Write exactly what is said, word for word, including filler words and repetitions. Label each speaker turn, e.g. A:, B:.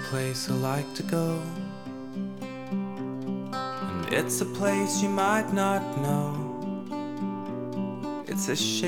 A: place I like to go, and it's a place you might not know. It's a shame